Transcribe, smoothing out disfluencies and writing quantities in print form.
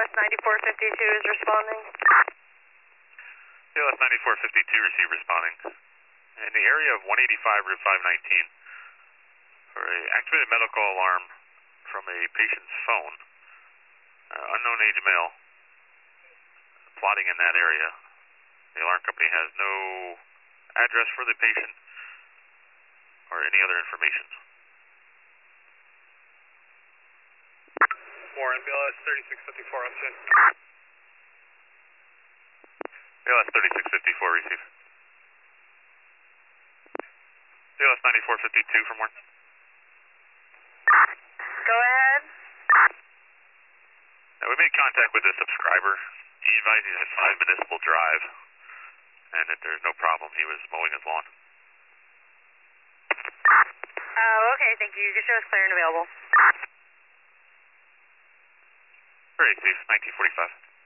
BLS 9452 is responding. BLS 9452 receive responding. In the area of 185 Route 519 for a activated medical alarm from a patient's phone, unknown age male, plotting in that area. The alarm company has no address for the patient or any other information. Warren, BLS 3654 on 10. BLS 3654 receive. BLS 9452 from Warren. Go ahead. We made contact with the subscriber. He advised he's at 5 Municipal Drive and that there's no problem. He was mowing his lawn. Okay, thank you. You can show us clear and available. Great, Steve. 1945.